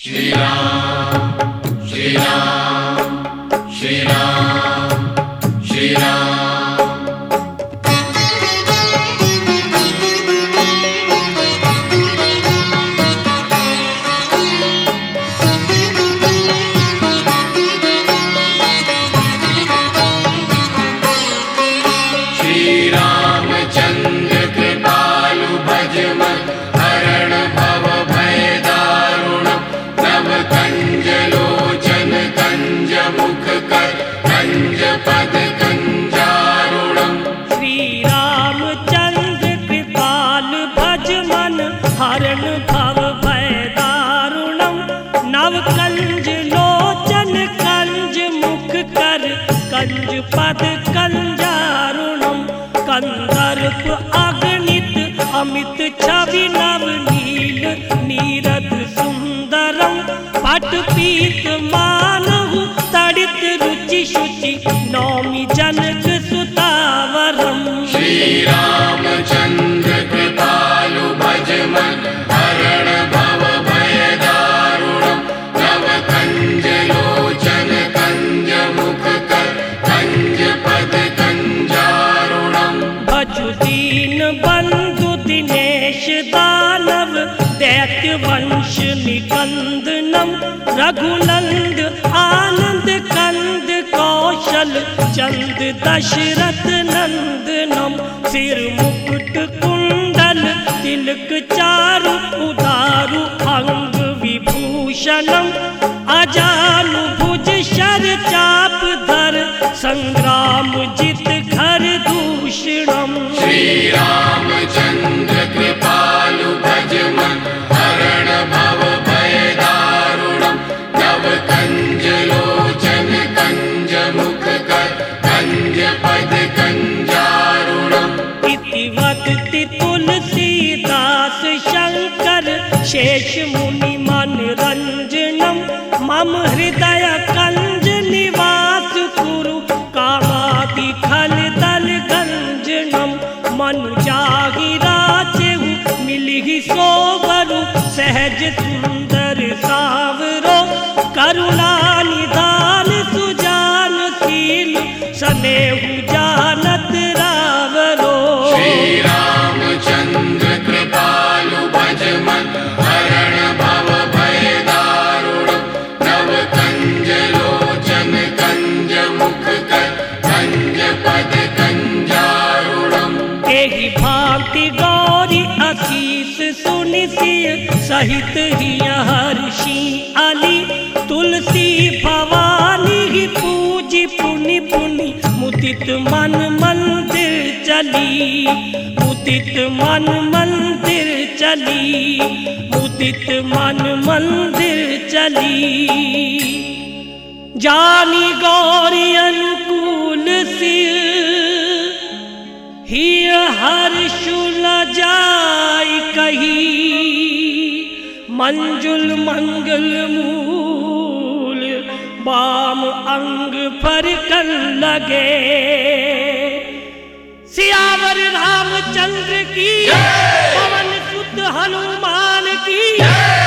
श्री राम श्री राम श्री राम श्री राम। श्री रामचंद्र कृपालु भज मन हरण भव भय दारुणम् नव कंज लोचन कंज मुख कर कंज पद कंजारुणम्। श्री रामचंद्र कृपाल भज मन हरण भव भय दारुणम् नव कंज लोचन कंज मुख कर कंज पद कंजारुणम्। कंदर्प अगणित अमित छवि नव नील नीरद सुंदरम पट पीत मानहु तड़ित रुचि शुचि नौमि जनक सुतावरम। श्री रामचंद्र कृपालु भज मन हरण भव भय दारुणम् नव कंज लोचन कंज मुख कर कंज पद कंजारुणम्। भजु दीन बंधु दिनेश दानव दैत्य वंश निकंदनम रघुनंद आनंद कंद कौशल चंद दशरथ नंदनम। सिर मुकुट कुंडल तिलक चारु उदारु अंग विभूषणम अजानु भुज शर चाप धर संग्राम जित खर दूषणम। श्री रामचंद्र कृपालु भज मन हरण भव भय दारुणम् नव कंज लोचन कंज मुख कर कंज पद कंजारुणम्। इति वदति तुलसीदास शंकर शेष मुनि मनरंजनम मम हृदय कंज निवास कुरु कामादि खल दल गंजनम। मनु जाहि राचेहु मिलिहि सोवरु सहज सुंदर सावरो करुणा निधान सुजान शील सनेहु जानत रावरो। श्री रामचंद्र कृपालु भज मन हरण भव भय दारुणम् नव कंज लोचन कंज मुख कर कंज पद कंजारुणम्। एहि भांति गौरी असीस सुनि सिय सहित ही हर्षि अली तुलसी भवानी ही पूजी पुनि पुनि मुदित मन मंदिर चली मुदित मन मंदिर चली मुदित मन मंदिर चली। जानी गौरी अनुकूल सिय ही हर्षु न जाय कही मंजुल मंगल मूल बाम अंग पर कर लगे। सियावर रामचंद्र की पवन सुत हनुमान की